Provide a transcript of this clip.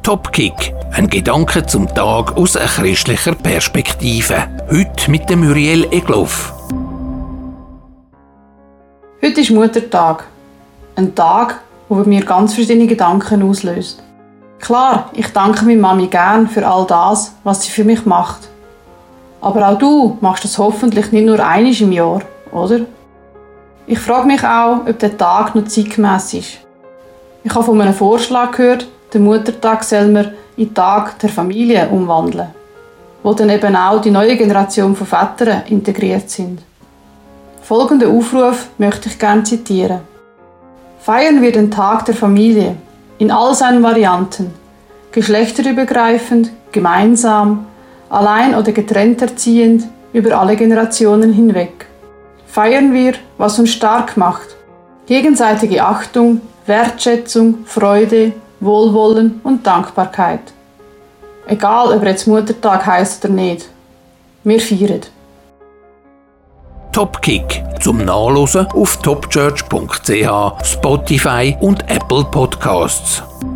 Topkick, ein Gedanke zum Tag aus einer christlicher Perspektive. Heute mit dem Muriel Egloff. Heute ist Muttertag. Ein Tag, der bei mir ganz verschiedene Gedanken auslöst. Klar, ich danke meiner Mami gern für all das, was sie für mich macht. Aber auch du machst das hoffentlich nicht nur einmal im Jahr, oder? Ich frage mich auch, ob der Tag noch zeitgemäss ist. Ich habe von einem Vorschlag gehört, den Muttertag soll man in den Tag der Familie umwandeln, wo dann eben auch die neue Generation von Vätern integriert sind. Folgenden Aufruf möchte ich gerne zitieren. Feiern wir den Tag der Familie in all seinen Varianten, geschlechterübergreifend, gemeinsam, allein oder getrennt erziehend, über alle Generationen hinweg. Feiern wir, was uns stark macht. Gegenseitige Achtung, Wertschätzung, Freude, Wohlwollen und Dankbarkeit. Egal, ob jetzt Muttertag heisst oder nicht. Wir feiern. Topkick zum Nachlesen auf topchurch.ch, Spotify und Apple Podcasts.